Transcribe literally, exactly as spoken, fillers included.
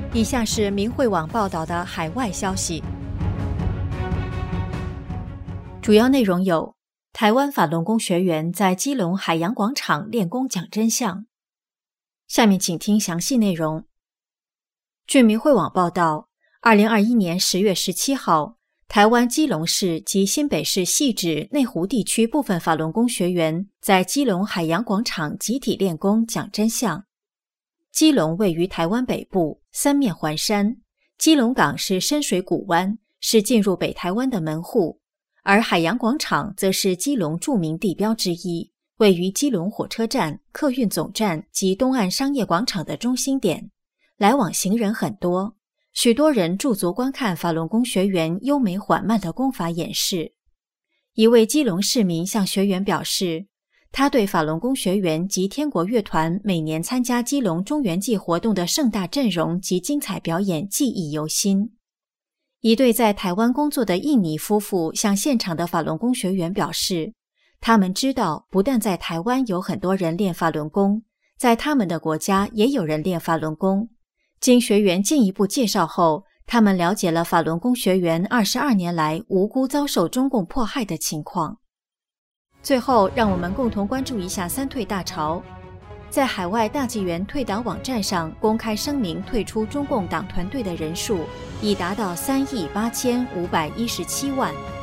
以下是明慧网报道的海外消息，主要内容有：台湾法轮功学员在基隆海洋广场练功讲真相。下面请听详细内容。据明慧网报道，二零二一年十月十七号，台湾基隆市及新北市汐止内湖地区部分法轮功学员在基隆海洋广场集体练功讲真相。基隆位于台湾北部，三面环山，基隆港是深水谷湾，是进入北台湾的门户，而海洋广场则是基隆著名地标之一，位于基隆火车站、客运总站及东岸商业广场的中心点，来往行人很多，许多人驻足观看法轮功学员优美缓慢的功法演示。一位基隆市民向学员表示，他对法轮功学员及天国乐团每年参加基隆中元祭活动的盛大阵容及精彩表演记忆犹新。一对在台湾工作的印尼夫妇向现场的法轮功学员表示，他们知道不但在台湾有很多人练法轮功，在他们的国家也有人练法轮功。经学员进一步介绍后，他们了解了法轮功学员二十二年来无辜遭受中共迫害的情况。最后，让我们共同关注一下三退大潮。在海外大纪元退党网站上公开声明退出中共党团队的人数已达到三亿八千五百一十七万。